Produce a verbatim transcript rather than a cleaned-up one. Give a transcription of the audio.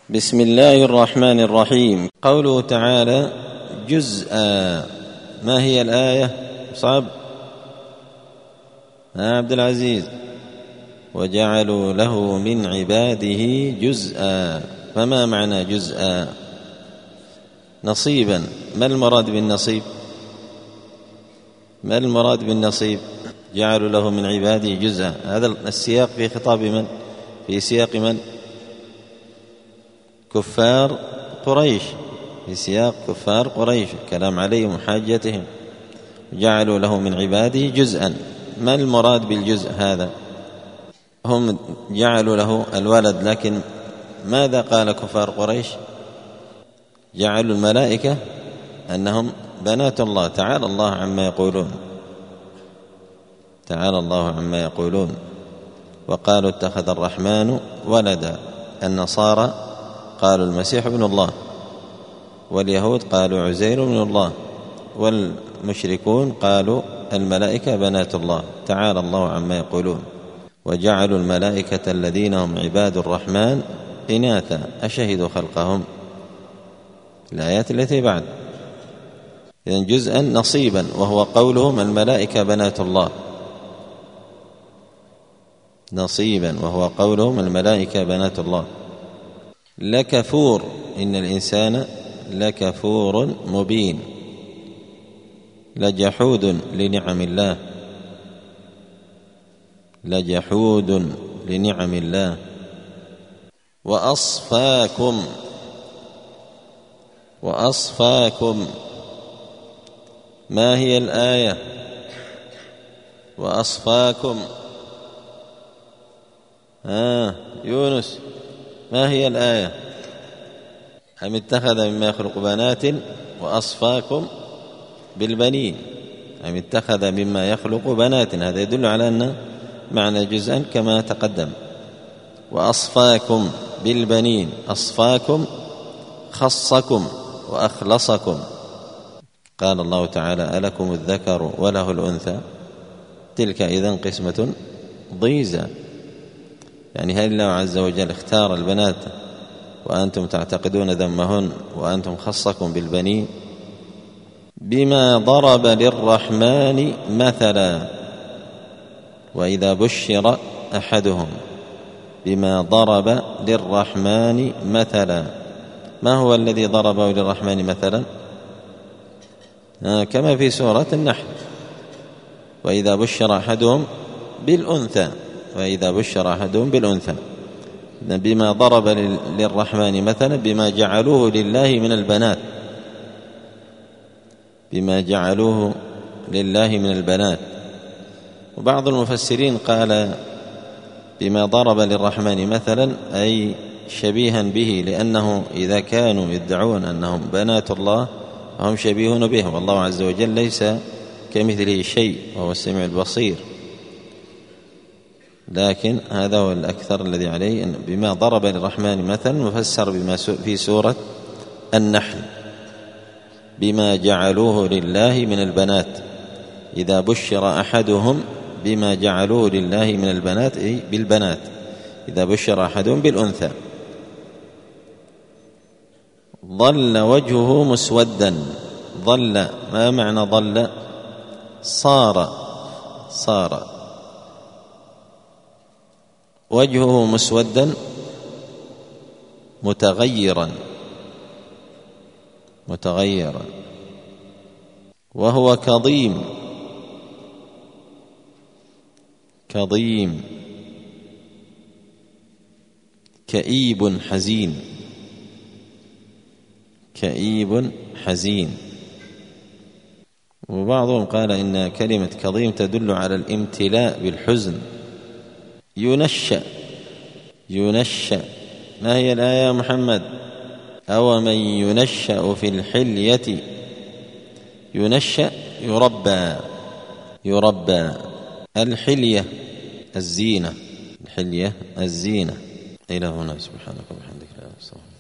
بسم الله الرحمن الرحيم. قوله تعالى جزءا، ما هي الآية؟ صعب ها عبد العزيز. وجعلوا له من عباده جزءا، فما معنى جزءا؟ نصيبا. ما المراد بالنصيب؟ ما المراد بالنصيب؟ جعلوا له من عباده جزءا، هذا السياق في خطاب من؟ في سياق من؟ كفار قريش، في سياق كفار قريش، كلام عليهم وحاجتهم. جعلوا له من عباده جزءا، ما المراد بالجزء هذا؟ هم جعلوا له الولد، لكن ماذا قال كفار قريش؟ جعلوا الملائكة أنهم بنات الله. تعالى الله عما يقولون، تعالى الله عما يقولون. وقالوا اتخذ الرحمن ولدا. النصارى قالوا المسيح ابن الله، واليهود قالوا عزير ابن الله، والمشركون قالوا الملائكة بنات الله. تعالى الله عما يقولون. وجعلوا الملائكة الذين هم عباد الرحمن إناثا أشهدوا خلقهم. الآيات التي بعد. إذن جزءا نصيبا، وهو قولهم الملائكة بنات الله. نصيبا وهو قولهم الملائكة بنات الله. لكفور، إن الإنسان لكفور مبين. لجحود لنعم الله، لجحود لنعم الله. وأصفاكم، وأصفاكم، ما هي الآية؟ وأصفاكم، آه يونس، ما هي الآية؟ أم اتخذ مما يخلق بنات وأصفاكم بالبنين. أم اتخذ مما يخلق بنات، هذا يدل على أن معنى جزءا كما تقدم. وأصفاكم بالبنين، أصفاكم خصكم وأخلصكم. قال الله تعالى ألكم الذكر وله الأنثى، تلك إذن قسمة ضيزى. يعني هل الله عز وجل اختار البنات وأنتم تعتقدون ذمهن، وأنتم خصكم بالبنين؟ بما ضرب للرحمن مثلا وإذا بشر أحدهم. بما ضرب للرحمن مثلا، ما هو الذي ضربه للرحمن مثلا؟ آه كما في سورة النحل. وإذا بشر أحدهم بالأنثى، وإذا بشر أحدهم بالأنثى. بما ضرب للرحمن مثلا بما جعلوه لله من البنات، بما جعلوه لله من البنات. وبعض المفسرين قال بما ضرب للرحمن مثلا أي شبيها به، لأنه إذا كانوا يدعون أنهم بنات الله فهم شبيهون به، والله عز وجل ليس كمثله شيء وهو السميع البصير. لكن هذا هو الأكثر الذي عليه، أن بما ضرب للرحمن مثلا مفسر بما في سورة النحل بما جعلوه لله من البنات. إذا بشر أحدهم بما جعلوه لله من البنات أي بالبنات، إذا بشر أحدهم بالأنثى. ظل وجهه مسودا. ظل، ما معنى ظل؟ صار، صار وجهه مسودا متغيرا، متغيرا. وهو كظيم، كظيم. كئيب حزين، كئيب حزين. وبعضهم قال إن كلمة كظيم تدل على الامتلاء بالحزن. ينشأ، ينشأ، ما هي الآية يا محمد؟ أو من ينشأ في الحلية. ينشأ يربى، يربى. الحلية الزينة، الحلية الزينة. إلى هنا، سبحانك وبحمدك لا إله إلا أنت.